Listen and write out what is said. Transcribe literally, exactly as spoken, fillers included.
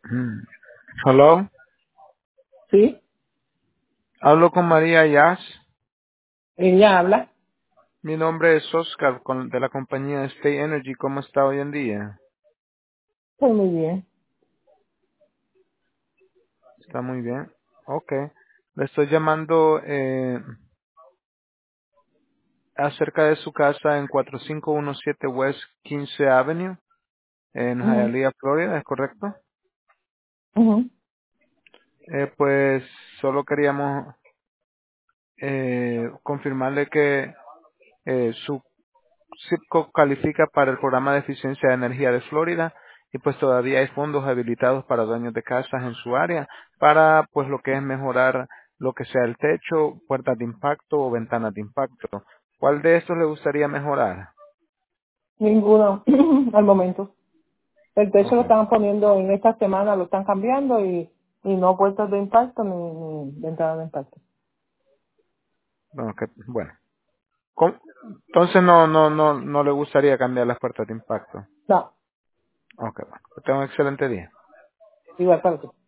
Mm. Hello, Sí, hablo con María Yas. ella habla. Mi nombre es Oscar con- de la compañía State Energy. ¿Cómo está hoy en día? Estoy muy bien. Está muy bien. Ok. Le estoy llamando eh, acerca de su casa en cuatro cinco uno siete West quince Avenue en Ujú, Hialeah, Florida, ¿es correcto? ujú. Eh, pues solo queríamos eh, confirmarle que eh, su Zipco califica para el programa de eficiencia de energía de Florida y pues todavía hay fondos habilitados para dueños de casas en su área para pues lo que es mejorar lo que sea el techo, puertas de impacto o ventanas de impacto. ¿Cuál de estos le gustaría mejorar? Ninguno al momento. El techo lo Okay. están poniendo en esta semana, lo están cambiando y, y no puertas de impacto ni, ni ventanas de impacto. Okay. Bueno. ¿Cómo? Entonces no no no no le gustaría cambiar las puertas de impacto. No, Okay. Bueno. Que tenga un excelente día. igual para ti.